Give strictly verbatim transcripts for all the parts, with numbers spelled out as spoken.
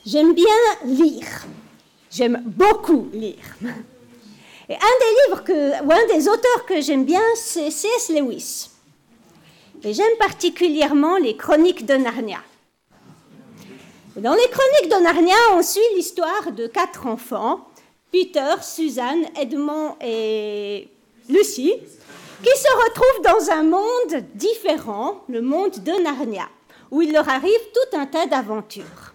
J'aime bien lire. J'aime beaucoup lire. Et un des livres que, ou un des auteurs que j'aime bien, c'est C S Lewis. Et j'aime particulièrement les Chroniques de Narnia. Dans les Chroniques de Narnia, on suit l'histoire de quatre enfants, Peter, Suzanne, Edmond et Lucie, qui se retrouvent dans un monde différent, le monde de Narnia, où il leur arrive tout un tas d'aventures.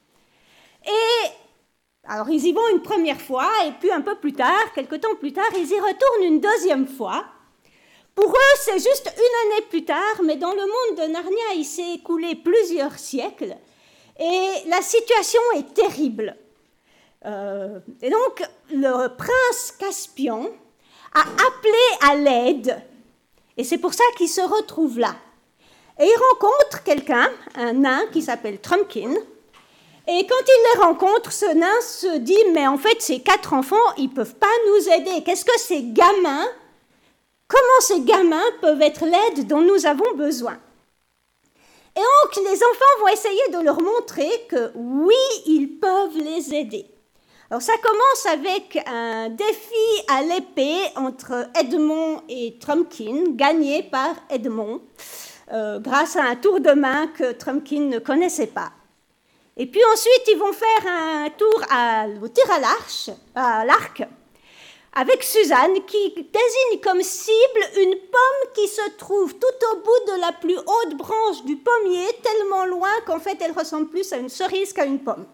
Et alors ils y vont une première fois, et puis un peu plus tard, quelque temps plus tard, ils y retournent une deuxième fois. Pour eux, c'est juste une année plus tard, mais dans le monde de Narnia, il s'est écoulé plusieurs siècles, et la situation est terrible. Euh, et donc, le prince Caspian a appelé à l'aide, et c'est pour ça qu'il se retrouve là. Et il rencontre quelqu'un, un nain qui s'appelle Trumpkin, et quand il les rencontre, ce nain se dit « Mais en fait, ces quatre enfants, ils ne peuvent pas nous aider. Qu'est-ce que ces gamins, comment ces gamins peuvent être l'aide dont nous avons besoin ?» Et donc, les enfants vont essayer de leur montrer que oui, ils peuvent les aider. Alors, ça commence avec un défi à l'épée entre Edmond et Trumpkin, gagné par Edmond, euh, grâce à un tour de main que Trumpkin ne connaissait pas. Et puis ensuite, ils vont faire un tour à, au tir à l'arche, à l'arc, avec Suzanne, qui désigne comme cible une pomme qui se trouve tout au bout de la plus haute branche du pommier, tellement loin qu'en fait, elle ressemble plus à une cerise qu'à une pomme.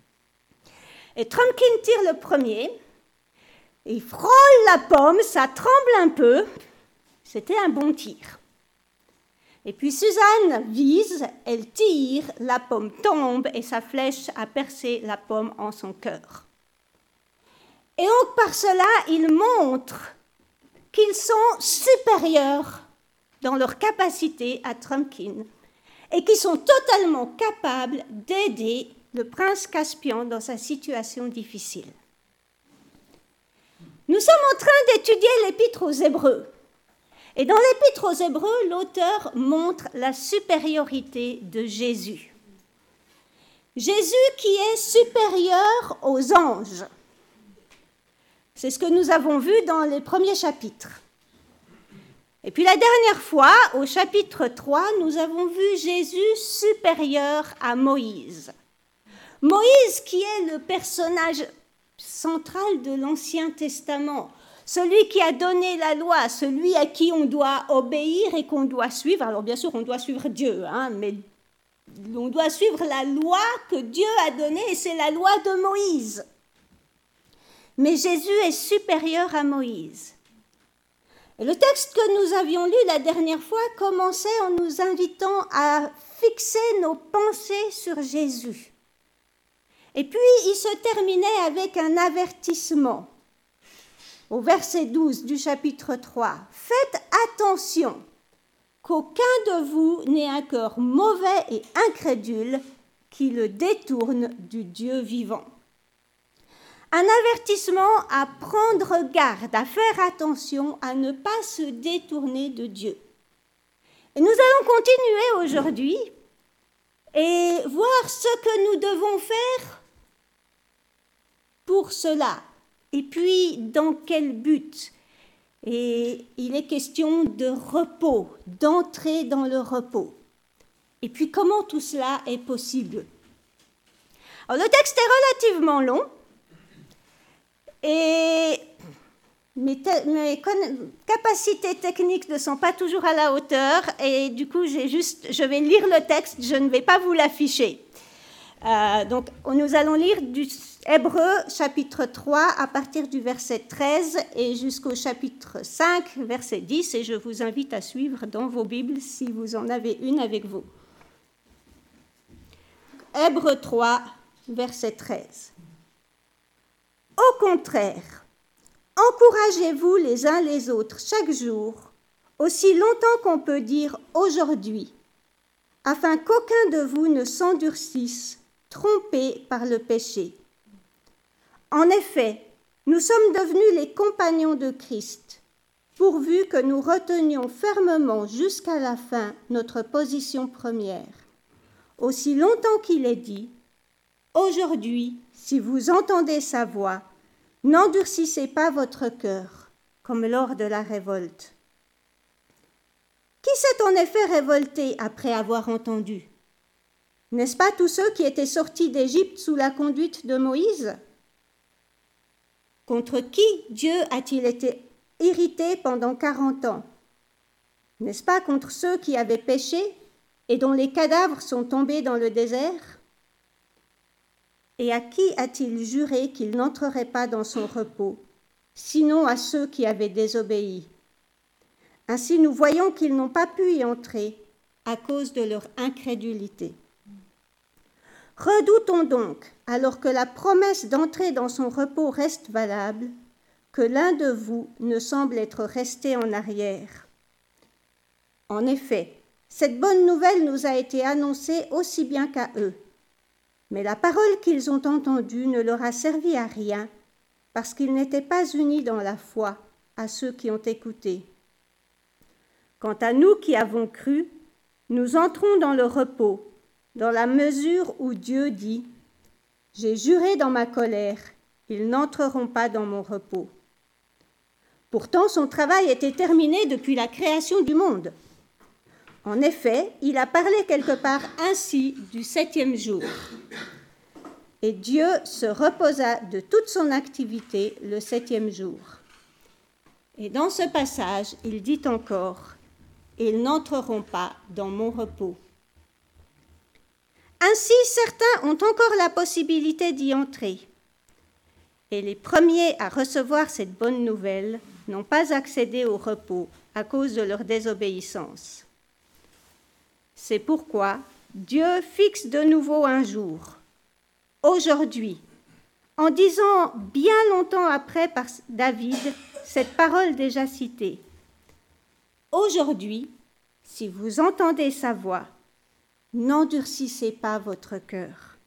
Et Trumpkin tire le premier, il frôle la pomme, ça tremble un peu, c'était un bon tir. Et puis Suzanne vise, elle tire, la pomme tombe et sa flèche a percé la pomme en son cœur. Et donc par cela, ils montrent qu'ils sont supérieurs dans leur capacité à Trumpkin et qu'ils sont totalement capables d'aider le prince Caspian dans sa situation difficile. Nous sommes en train d'étudier l'Épître aux Hébreux. Et dans l'Épître aux Hébreux, l'auteur montre la supériorité de Jésus. Jésus qui est supérieur aux anges. C'est ce que nous avons vu dans les premiers chapitres. Et puis la dernière fois, au chapitre trois, nous avons vu Jésus supérieur à Moïse. Moïse qui est le personnage central de l'Ancien Testament. Celui qui a donné la loi, celui à qui on doit obéir et qu'on doit suivre. Alors bien sûr, on doit suivre Dieu, hein, mais on doit suivre la loi que Dieu a donnée, et c'est la loi de Moïse. Mais Jésus est supérieur à Moïse. Et le texte que nous avions lu la dernière fois commençait en nous invitant à fixer nos pensées sur Jésus. Et puis, il se terminait avec un avertissement. Au verset douze du chapitre trois, « Faites attention qu'aucun de vous n'ait un cœur mauvais et incrédule qui le détourne du Dieu vivant. » Un avertissement à prendre garde, à faire attention, à ne pas se détourner de Dieu. Et nous allons continuer aujourd'hui et voir ce que nous devons faire pour cela. Et puis, dans quel but? Et il est question de repos, d'entrer dans le repos. Et puis, comment tout cela est possible? Alors, le texte est relativement long, et mes, te- mes con- capacités techniques ne sont pas toujours à la hauteur, et du coup, j'ai juste, je vais lire le texte, je ne vais pas vous l'afficher. Euh, donc, nous allons lire du Hébreux, chapitre trois, à partir du verset treize et jusqu'au chapitre cinq, verset dix, et je vous invite à suivre dans vos Bibles si vous en avez une avec vous. Hébreux trois, verset treize. Au contraire, encouragez-vous les uns les autres chaque jour, aussi longtemps qu'on peut dire aujourd'hui, afin qu'aucun de vous ne s'endurcisse, trompé par le péché. En effet, nous sommes devenus les compagnons de Christ, pourvu que nous retenions fermement jusqu'à la fin notre position première, aussi longtemps qu'il est dit, Aujourd'hui, si vous entendez sa voix, n'endurcissez pas votre cœur, comme lors de la révolte. Qui s'est en effet révolté après avoir entendu? N'est-ce pas tous ceux qui étaient sortis d'Égypte sous la conduite de Moïse? Contre qui Dieu a-t-il été irrité pendant quarante ans? N'est-ce pas contre ceux qui avaient péché et dont les cadavres sont tombés dans le désert? Et à qui a-t-il juré qu'il n'entrerait pas dans son repos, sinon à ceux qui avaient désobéi? Ainsi nous voyons qu'ils n'ont pas pu y entrer à cause de leur incrédulité. Redoutons donc, alors que la promesse d'entrer dans son repos reste valable, que l'un de vous ne semble être resté en arrière. En effet, cette bonne nouvelle nous a été annoncée aussi bien qu'à eux. Mais la parole qu'ils ont entendue ne leur a servi à rien, parce qu'ils n'étaient pas unis dans la foi à ceux qui ont écouté. Quant à nous qui avons cru, nous entrons dans le repos, dans la mesure où Dieu dit « J'ai juré dans ma colère, ils n'entreront pas dans mon repos. » Pourtant, son travail était terminé depuis la création du monde. En effet, il a parlé quelque part ainsi du septième jour. Et Dieu se reposa de toute son activité le septième jour. Et dans ce passage, il dit encore « Ils n'entreront pas dans mon repos. » Ainsi, certains ont encore la possibilité d'y entrer. Et les premiers à recevoir cette bonne nouvelle n'ont pas accédé au repos à cause de leur désobéissance. C'est pourquoi Dieu fixe de nouveau un jour, aujourd'hui, en disant bien longtemps après par David cette parole déjà citée. Aujourd'hui, si vous entendez sa voix, n'endurcissez pas votre cœur.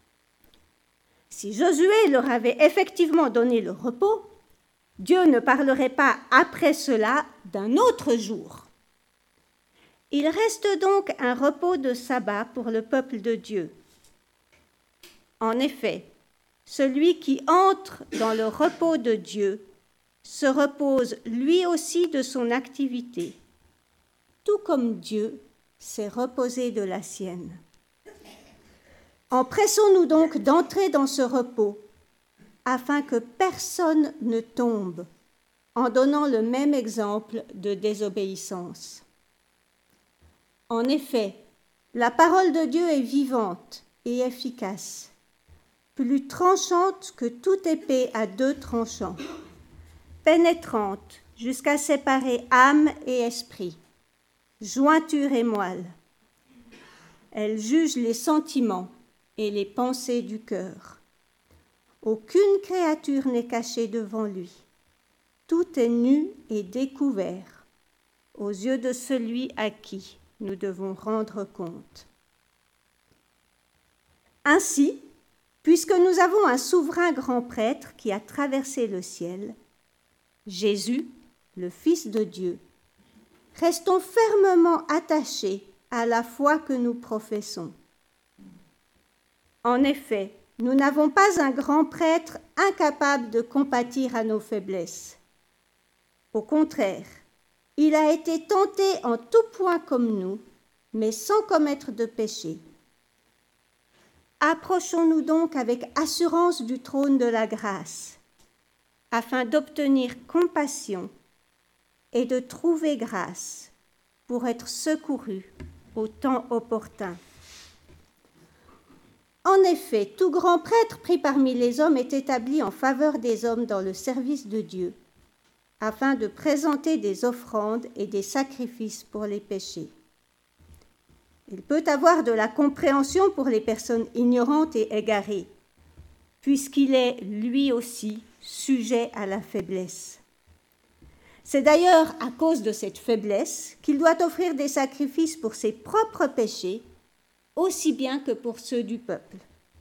Si Josué leur avait effectivement donné le repos, Dieu ne parlerait pas après cela d'un autre jour. Il reste donc un repos de sabbat pour le peuple de Dieu. En effet, celui qui entre dans le repos de Dieu se repose lui aussi de son activité, tout comme Dieu s'est reposé de la sienne. Empressons-nous donc d'entrer dans ce repos, afin que personne ne tombe en donnant le même exemple de désobéissance. En effet, la parole de Dieu est vivante et efficace, plus tranchante que toute épée à deux tranchants, pénétrante jusqu'à séparer âme et esprit, jointure et moelle. Elle juge les sentiments et les pensées du cœur. Aucune créature n'est cachée devant lui. Tout est nu et découvert aux yeux de celui à qui nous devons rendre compte. Ainsi, puisque nous avons un souverain grand prêtre qui a traversé le ciel, Jésus, le Fils de Dieu, restons fermement attachés à la foi que nous professons. En effet, nous n'avons pas un grand prêtre incapable de compatir à nos faiblesses. Au contraire, il a été tenté en tout point comme nous, mais sans commettre de péché. Approchons-nous donc avec assurance du trône de la grâce, afin d'obtenir compassion et de trouver grâce pour être secourus au temps opportun. En effet, tout grand prêtre pris parmi les hommes est établi en faveur des hommes dans le service de Dieu, afin de présenter des offrandes et des sacrifices pour les péchés. Il peut avoir de la compréhension pour les personnes ignorantes et égarées, puisqu'il est lui aussi sujet à la faiblesse. C'est d'ailleurs à cause de cette faiblesse qu'il doit offrir des sacrifices pour ses propres péchés, aussi bien que pour ceux du peuple.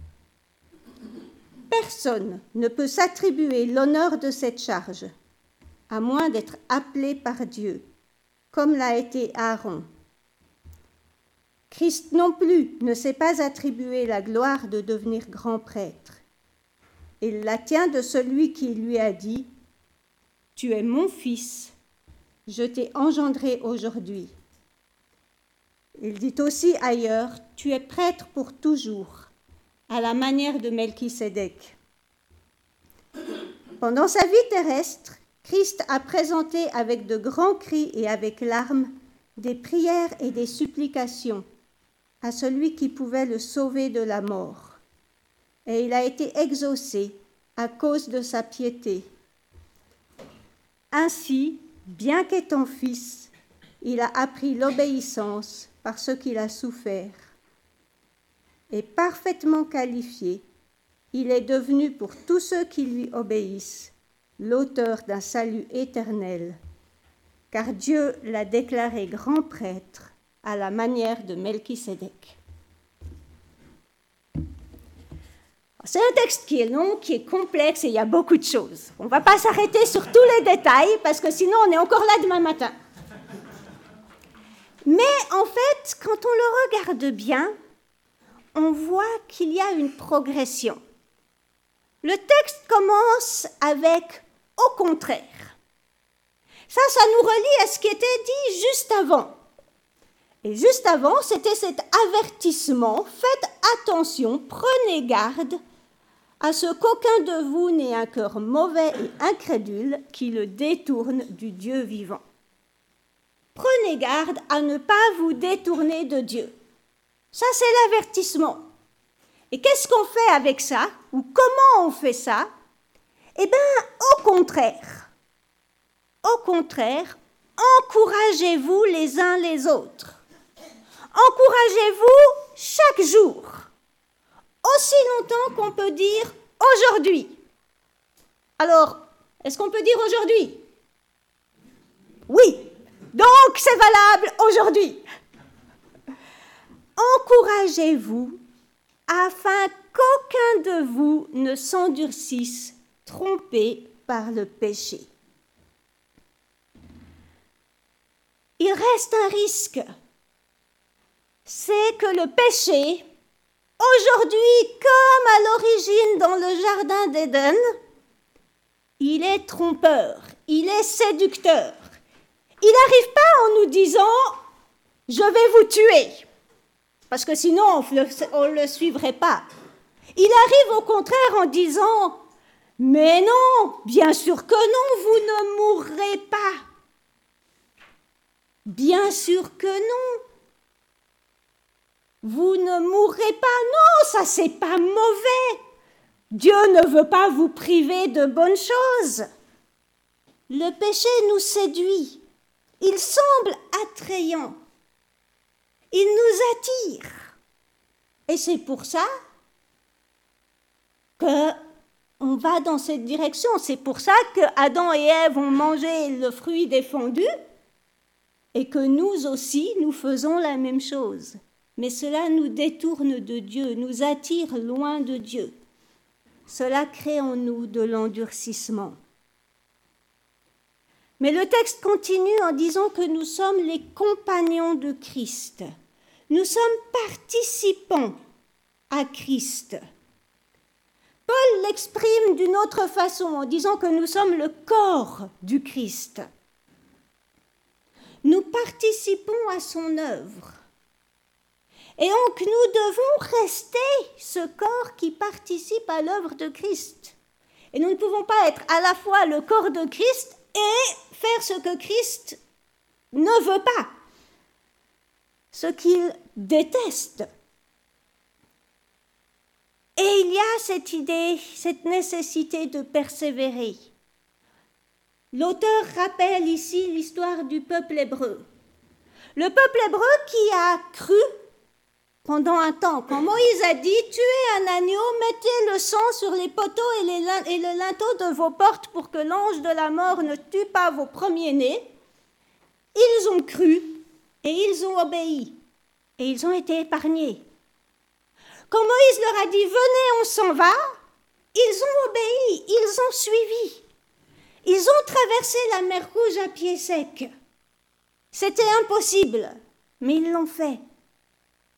Personne ne peut s'attribuer l'honneur de cette charge, à moins d'être appelé par Dieu, comme l'a été Aaron. Christ non plus ne s'est pas attribué la gloire de devenir grand prêtre. Il la tient de celui qui lui a dit « Tu es mon fils, je t'ai engendré aujourd'hui ». Il dit aussi ailleurs « Tu es prêtre pour toujours », à la manière de Melchisédek. Pendant sa vie terrestre, Christ a présenté avec de grands cris et avec larmes des prières et des supplications à celui qui pouvait le sauver de la mort. Et il a été exaucé à cause de sa piété. Ainsi, bien qu'étant fils, il a appris l'obéissance par ce qu'il a souffert. Et parfaitement qualifié, il est devenu pour tous ceux qui lui obéissent l'auteur d'un salut éternel, car Dieu l'a déclaré grand prêtre à la manière de Melchisédek. C'est un texte qui est long, qui est complexe et il y a beaucoup de choses. On ne va pas s'arrêter sur tous les détails parce que sinon on est encore là demain matin. Mais en fait, quand on le regarde bien, on voit qu'il y a une progression. Le texte commence avec « au contraire ». Ça, ça nous relie à ce qui était dit juste avant. Et juste avant, c'était cet avertissement, faites attention, prenez garde à ce qu'aucun de vous n'ait un cœur mauvais et incrédule qui le détourne du Dieu vivant. Prenez garde à ne pas vous détourner de Dieu. Ça, c'est l'avertissement. Et qu'est-ce qu'on fait avec ça? Ou comment on fait ça? Eh bien, au contraire. Au contraire, encouragez-vous les uns les autres. Encouragez-vous chaque jour, aussi longtemps qu'on peut dire aujourd'hui. Alors, est-ce qu'on peut dire aujourd'hui? Oui, donc c'est valable aujourd'hui. Encouragez-vous afin qu'aucun de vous ne s'endurcisse, trompé par le péché. Il reste un risque. C'est que le péché, aujourd'hui comme à l'origine dans le jardin d'Éden, il est trompeur, il est séducteur. Il n'arrive pas en nous disant « je vais vous tuer », parce que sinon on ne le suivrait pas. Il arrive au contraire en disant « mais non, bien sûr que non, vous ne mourrez pas. Bien sûr que non. Vous ne mourrez pas, non, ça c'est pas mauvais. Dieu ne veut pas vous priver de bonnes choses. » Le péché nous séduit. Il semble attrayant. Il nous attire. Et c'est pour ça qu'on va dans cette direction. C'est pour ça que Adam et Ève ont mangé le fruit défendu et que nous aussi, nous faisons la même chose. Mais cela nous détourne de Dieu, nous attire loin de Dieu. Cela crée en nous de l'endurcissement. Mais le texte continue en disant que nous sommes les compagnons de Christ. Nous sommes participants à Christ. Paul l'exprime d'une autre façon en disant que nous sommes le corps du Christ. Nous participons à son œuvre. Et donc nous devons rester ce corps qui participe à l'œuvre de Christ. Et nous ne pouvons pas être à la fois le corps de Christ et faire ce que Christ ne veut pas, ce qu'il déteste. Et il y a cette idée, cette nécessité de persévérer. L'auteur rappelle ici l'histoire du peuple hébreu. Le peuple hébreu qui a cru pendant un temps, quand Moïse a dit « Tuez un agneau, mettez le sang sur les poteaux et, les, et le linteau de vos portes pour que l'ange de la mort ne tue pas vos premiers-nés », ils ont cru et ils ont obéi et ils ont été épargnés. Quand Moïse leur a dit « Venez, on s'en va », ils ont obéi, ils ont suivi. Ils ont traversé la mer Rouge à pied sec. C'était impossible, mais ils l'ont fait.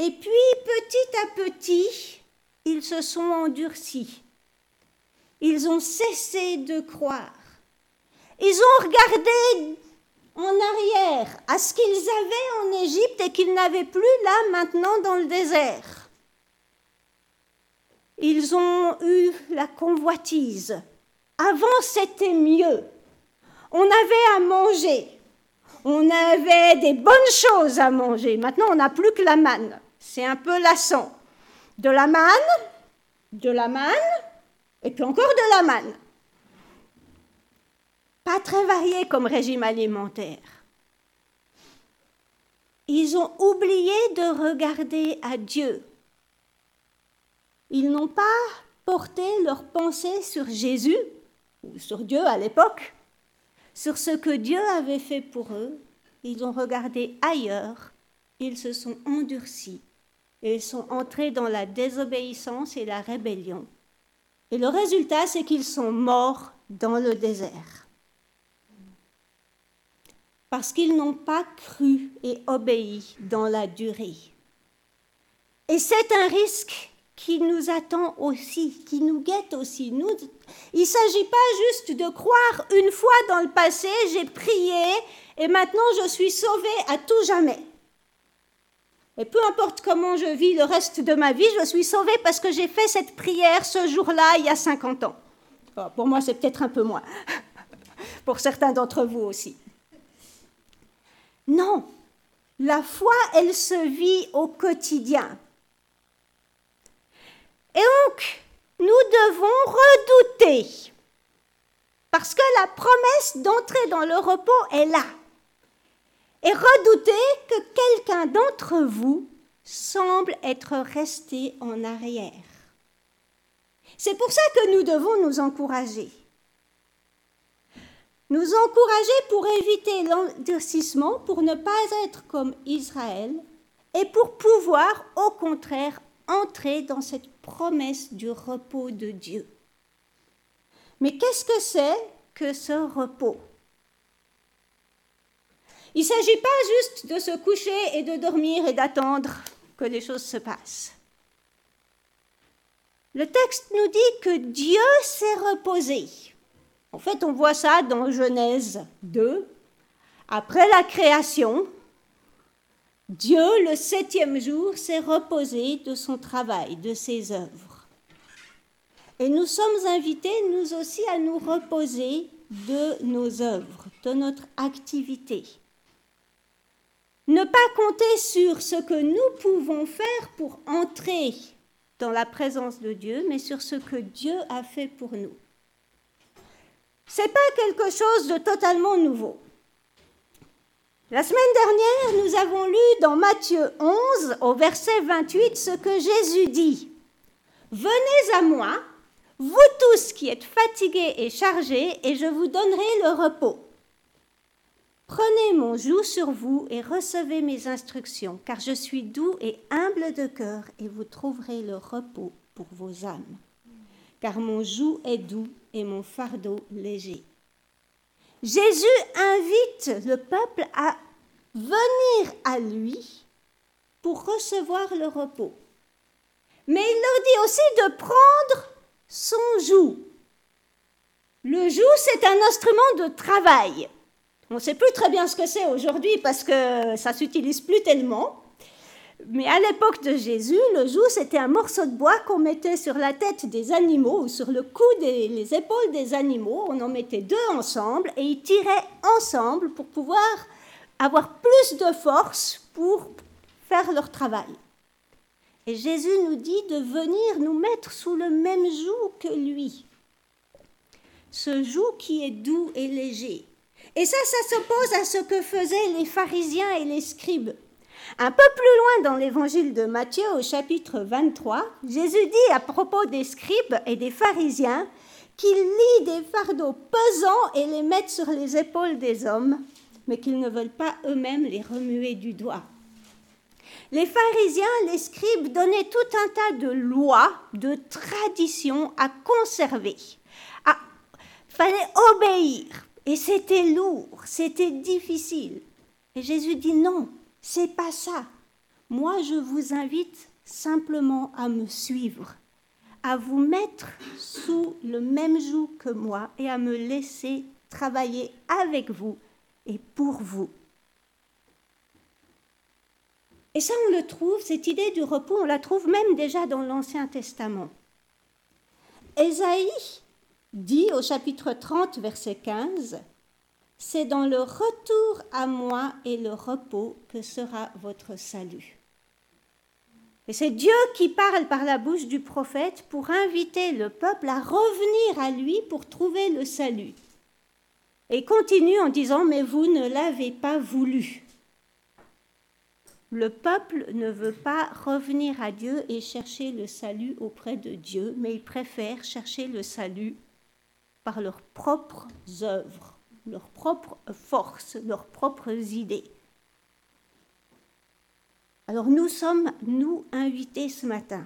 Et puis, petit à petit, ils se sont endurcis. Ils ont cessé de croire. Ils ont regardé en arrière à ce qu'ils avaient en Égypte et qu'ils n'avaient plus là maintenant dans le désert. Ils ont eu la convoitise. Avant, c'était mieux. On avait à manger. On avait des bonnes choses à manger. Maintenant, on n'a plus que la manne. C'est un peu lassant. De la manne, de la manne, et puis encore de la manne. Pas très varié comme régime alimentaire. Ils ont oublié de regarder à Dieu. Ils n'ont pas porté leur pensée sur Jésus, ou sur Dieu à l'époque, sur ce que Dieu avait fait pour eux. Ils ont regardé ailleurs, ils se sont endurcis, et ils sont entrés dans la désobéissance et la rébellion. Et le résultat, c'est qu'ils sont morts dans le désert. Parce qu'ils n'ont pas cru et obéi dans la durée. Et c'est un risque qui nous attend aussi, qui nous guette aussi. Nous, il ne s'agit pas juste de croire une fois dans le passé, j'ai prié et maintenant je suis sauvée à tout jamais. Et peu importe comment je vis le reste de ma vie, je suis sauvée parce que j'ai fait cette prière ce jour-là il y a cinquante ans. Bon, pour moi, c'est peut-être un peu moins. Pour certains d'entre vous aussi. Non, la foi, elle se vit au quotidien. Et donc, nous devons redouter, parce que la promesse d'entrer dans le repos est là. Et redouter que quelqu'un d'entre vous semble être resté en arrière. C'est pour ça que nous devons nous encourager. Nous encourager pour éviter l'endurcissement, pour ne pas être comme Israël, et pour pouvoir, au contraire, entrer dans cette promesse du repos de Dieu. Mais qu'est-ce que c'est que ce repos ? Il ne s'agit pas juste de se coucher et de dormir et d'attendre que les choses se passent. Le texte nous dit que Dieu s'est reposé. En fait, on voit ça dans Genèse deux. Après la création, Dieu, le septième jour, s'est reposé de son travail, de ses œuvres. Et nous sommes invités, nous aussi, à nous reposer de nos œuvres, de notre activité. Ne pas compter sur ce que nous pouvons faire pour entrer dans la présence de Dieu, mais sur ce que Dieu a fait pour nous. Ce n'est pas quelque chose de totalement nouveau. La semaine dernière, nous avons lu dans Matthieu onze, au verset vingt-huit, ce que Jésus dit. « Venez à moi, vous tous qui êtes fatigués et chargés, et je vous donnerai le repos. Prenez mon joug sur vous et recevez mes instructions, car je suis doux et humble de cœur, et vous trouverez le repos pour vos âmes. Car mon joug est doux et mon fardeau léger. » Jésus invite le peuple à venir à lui pour recevoir le repos. Mais il leur dit aussi de prendre son joug. Le joug, c'est un instrument de travail. On ne sait plus très bien ce que c'est aujourd'hui parce que ça ne s'utilise plus tellement. Mais à l'époque de Jésus, le joug, c'était un morceau de bois qu'on mettait sur la tête des animaux ou sur le cou des les épaules des animaux. On en mettait deux ensemble et ils tiraient ensemble pour pouvoir avoir plus de force pour faire leur travail. Et Jésus nous dit de venir nous mettre sous le même joug que lui. Ce joug qui est doux et léger. Et ça, ça s'oppose à ce que faisaient les pharisiens et les scribes. Un peu plus loin dans l'évangile de Matthieu, au chapitre vingt-trois, Jésus dit à propos des scribes et des pharisiens qu'ils lient des fardeaux pesants et les mettent sur les épaules des hommes, mais qu'ils ne veulent pas eux-mêmes les remuer du doigt. Les pharisiens, les scribes donnaient tout un tas de lois, de traditions à conserver. Il fallait obéir, et c'était lourd, c'était difficile. Et Jésus dit non. C'est pas ça. moi je vous invite simplement à me suivre, à vous mettre sous le même joug que moi et à me laisser travailler avec vous et pour vous. Et ça, on le trouve, cette idée du repos, on la trouve même déjà dans l'Ancien Testament. Ésaïe dit au chapitre trente, verset quinze, « C'est dans le retour à moi et le repos que sera votre salut. » Et c'est Dieu qui parle par la bouche du prophète pour inviter le peuple à revenir à lui pour trouver le salut. Et il continue en disant « Mais vous ne l'avez pas voulu. » Le peuple ne veut pas revenir à Dieu et chercher le salut auprès de Dieu, mais il préfère chercher le salut par leurs propres œuvres, leurs propres forces, leurs propres idées. Alors nous sommes, nous, invités ce matin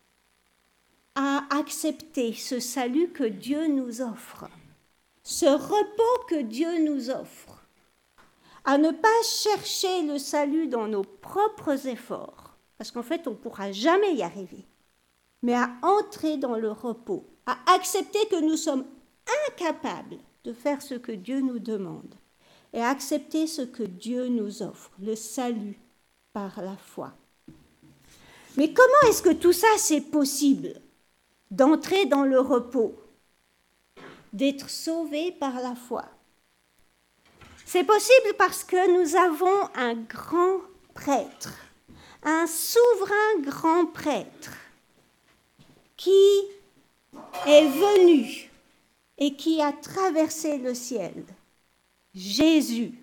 à accepter ce salut que Dieu nous offre, ce repos que Dieu nous offre, à ne pas chercher le salut dans nos propres efforts, parce qu'en fait on ne pourra jamais y arriver, mais à entrer dans le repos, à accepter que nous sommes incapables de faire ce que Dieu nous demande, et à accepter ce que Dieu nous offre, le salut par la foi. Mais comment est-ce que tout ça c'est possible, d'entrer dans le repos, d'être sauvé par la foi? C'est possible parce que nous avons un grand prêtre, un souverain grand prêtre qui est venu et qui a traversé le ciel. Jésus.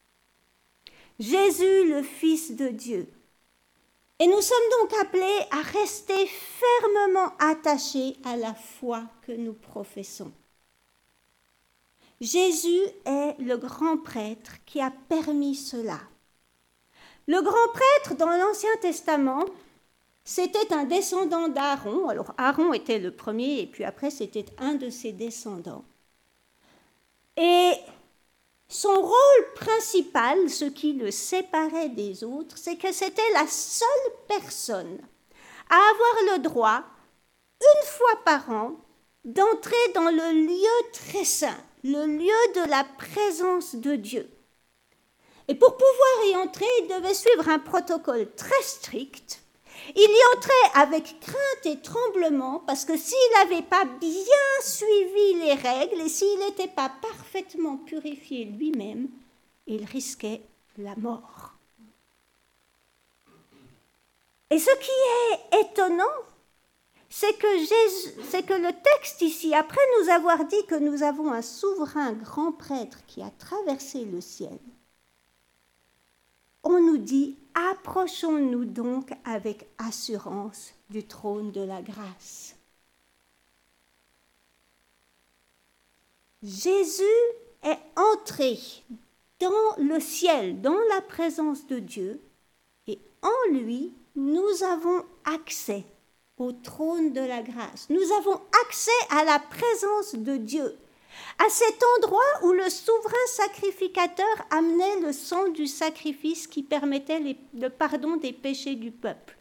Jésus, le Fils de Dieu. Et nous sommes donc appelés à rester fermement attachés à la foi que nous professons. Jésus est le grand prêtre qui a permis cela. Le grand prêtre dans l'Ancien Testament, c'était un descendant d'Aaron. Alors Aaron était le premier et puis après c'était un de ses descendants. Et son rôle principal, ce qui le séparait des autres, c'est que c'était la seule personne à avoir le droit, une fois par an, d'entrer dans le lieu très saint, le lieu de la présence de Dieu. Et pour pouvoir y entrer, il devait suivre un protocole très strict. Il y entrait avec crainte et tremblement parce que s'il n'avait pas bien suivi les règles et s'il n'était pas parfaitement purifié lui-même, il risquait la mort. Et ce qui est étonnant, c'est que, Jésus, c'est que le texte ici, après nous avoir dit que nous avons un souverain grand prêtre qui a traversé le ciel, on nous dit « Approchons-nous donc avec assurance du trône de la grâce ». Jésus est entré dans le ciel, dans la présence de Dieu, et en lui, nous avons accès au trône de la grâce. Nous avons accès à la présence de Dieu, à cet endroit où le souverain sacrificateur amenait le sang du sacrifice qui permettait les, le pardon des péchés du peuple.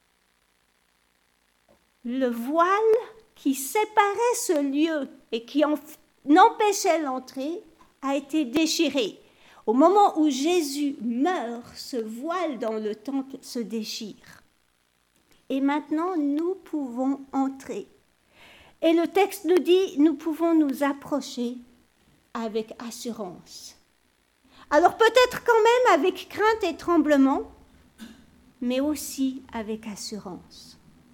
Le voile qui séparait ce lieu et qui en, empêchait l'entrée a été déchiré. Au moment où Jésus meurt, ce voile dans le temple se déchire. Et maintenant, nous pouvons entrer. Et le texte nous dit, nous pouvons nous approcher avec assurance. Alors peut-être quand même avec crainte et tremblement, mais aussi avec assurance.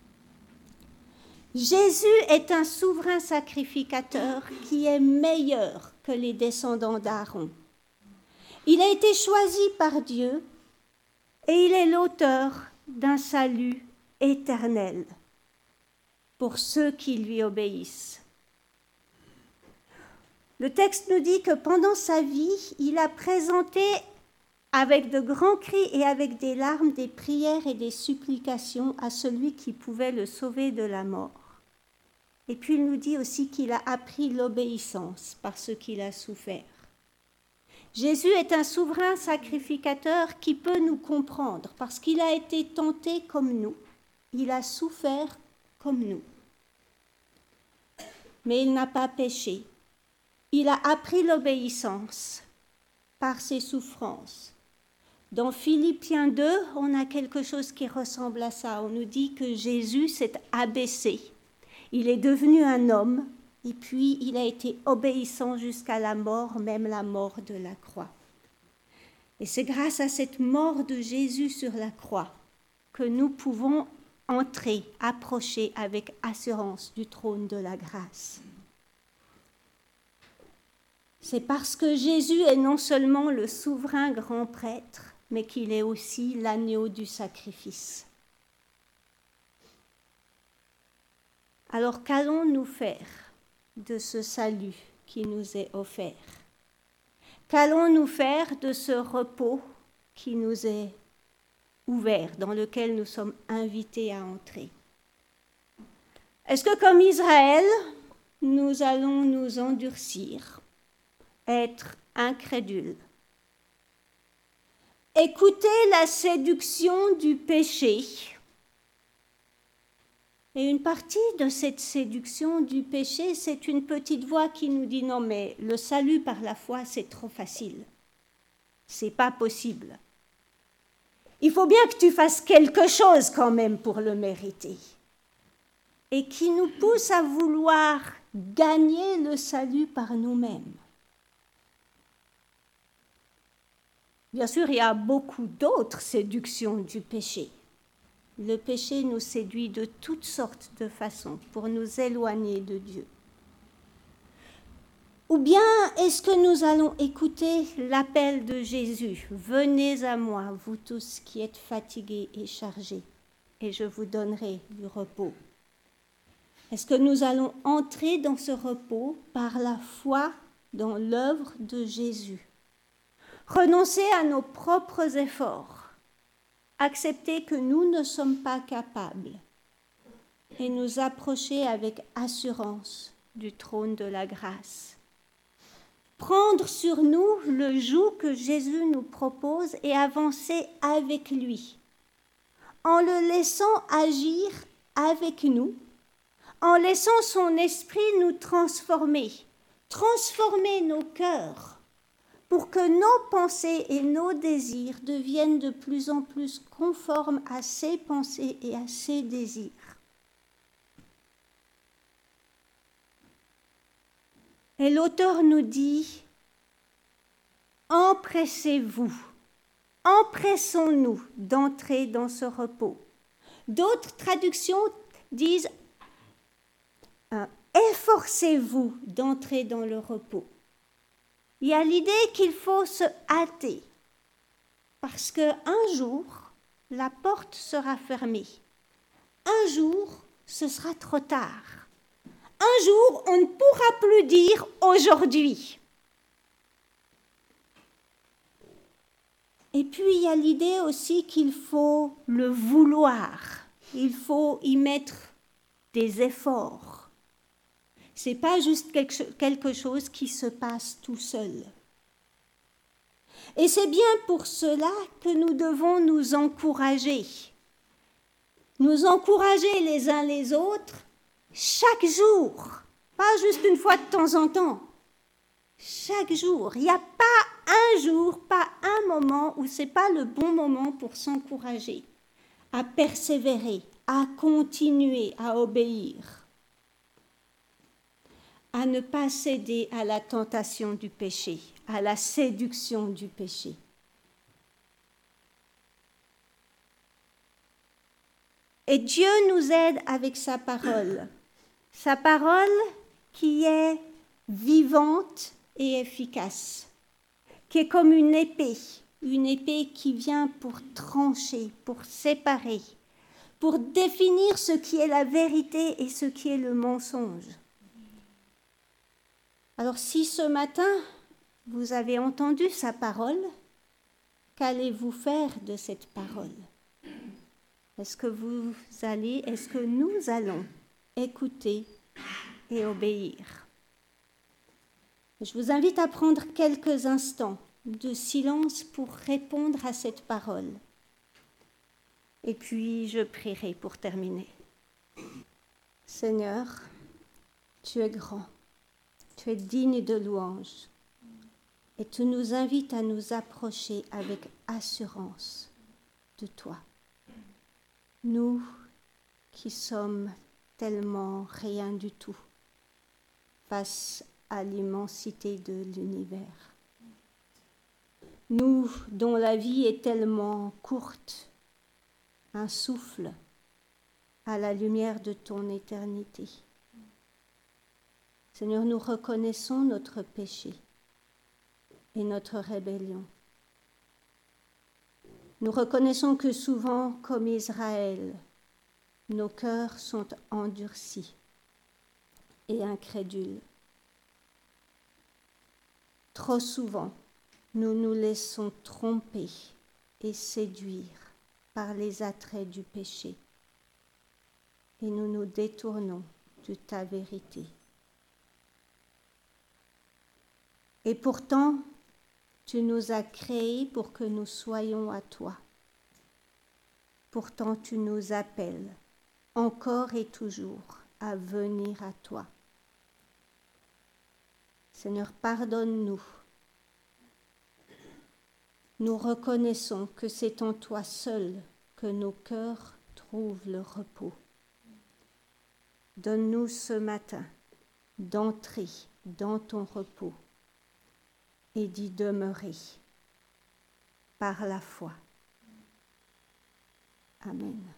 Jésus est un souverain sacrificateur qui est meilleur que les descendants d'Aaron. Il a été choisi par Dieu et il est l'auteur d'un salut éternel pour ceux qui lui obéissent. Le texte nous dit que pendant sa vie, il a présenté avec de grands cris et avec des larmes des prières et des supplications à celui qui pouvait le sauver de la mort. Et puis il nous dit aussi qu'il a appris l'obéissance par ce qu'il a souffert. Jésus est un souverain sacrificateur qui peut nous comprendre parce qu'il a été tenté comme nous, il a souffert comme nous. Mais il n'a pas péché. Il a appris l'obéissance par ses souffrances. Dans Philippiens deux, on a quelque chose qui ressemble à ça. On nous dit que Jésus s'est abaissé. Il est devenu un homme et puis il a été obéissant jusqu'à la mort, même la mort de la croix. Et c'est grâce à cette mort de Jésus sur la croix que nous pouvons entrer, approcher avec assurance du trône de la grâce. C'est parce que Jésus est non seulement le souverain grand prêtre, mais qu'il est aussi l'agneau du sacrifice. Alors qu'allons-nous faire de ce salut qui nous est offert? Qu'allons-nous faire de ce repos qui nous est ouvert, dans lequel nous sommes invités à entrer? Est-ce que comme Israël, nous allons nous endurcir, être incrédules, écouter la séduction du péché? Et une partie de cette séduction du péché, c'est une petite voix qui nous dit « Non, mais le salut par la foi, c'est trop facile. C'est pas possible. Il faut bien que tu fasses quelque chose quand même pour le mériter. » Et qui nous pousse à vouloir gagner le salut par nous-mêmes. Bien sûr, il y a beaucoup d'autres séductions du péché. Le péché nous séduit de toutes sortes de façons pour nous éloigner de Dieu. Ou bien est-ce que nous allons écouter l'appel de Jésus ? « Venez à moi, vous tous qui êtes fatigués et chargés, et je vous donnerai du repos. » Est-ce que nous allons entrer dans ce repos par la foi dans l'œuvre de Jésus ? Renoncer à nos propres efforts, accepter que nous ne sommes pas capables et nous approcher avec assurance du trône de la grâce. Prendre sur nous le joug que Jésus nous propose et avancer avec lui, en le laissant agir avec nous, en laissant son esprit nous transformer, transformer nos cœurs, pour que nos pensées et nos désirs deviennent de plus en plus conformes à ses pensées et à ses désirs. Et l'auteur nous dit, empressez-vous, empressons-nous d'entrer dans ce repos. D'autres traductions disent, efforcez-vous d'entrer dans le repos. Il y a l'idée qu'il faut se hâter, parce qu'un jour, la porte sera fermée. Un jour, ce sera trop tard. Un jour, on ne pourra plus dire « aujourd'hui ». Et puis, il y a l'idée aussi qu'il faut le vouloir. Il faut y mettre des efforts. Ce n'est pas juste quelque chose qui se passe tout seul. Et c'est bien pour cela que nous devons nous encourager. Nous encourager les uns les autres chaque jour, pas juste une fois de temps en temps. Chaque jour. Il n'y a pas un jour, pas un moment où ce n'est pas le bon moment pour s'encourager, à persévérer, à continuer, à obéir. À ne pas céder à la tentation du péché, à la séduction du péché. Et Dieu nous aide avec sa parole, sa parole qui est vivante et efficace, qui est comme une épée, une épée qui vient pour trancher, pour séparer, pour définir ce qui est la vérité et ce qui est le mensonge. Alors si ce matin, vous avez entendu sa parole, qu'allez-vous faire de cette parole ? Est-ce que vous allez, est-ce que nous allons écouter et obéir ? Je vous invite à prendre quelques instants de silence pour répondre à cette parole. Et puis je prierai pour terminer. Seigneur, tu es grand, tu es digne de louange et tu nous invites à nous approcher avec assurance de toi. Nous qui sommes tellement rien du tout face à l'immensité de l'univers. Nous dont la vie est tellement courte, un souffle à la lumière de ton éternité. Seigneur, nous reconnaissons notre péché et notre rébellion. Nous reconnaissons que souvent, comme Israël, nos cœurs sont endurcis et incrédules. Trop souvent, nous nous laissons tromper et séduire par les attraits du péché et nous nous détournons de ta vérité. Et pourtant, tu nous as créés pour que nous soyons à toi. Pourtant, tu nous appelles encore et toujours à venir à toi. Seigneur, pardonne-nous. Nous reconnaissons que c'est en toi seul que nos cœurs trouvent le repos. Donne-nous ce matin d'entrer dans ton repos et d'y demeurer par la foi. Amen.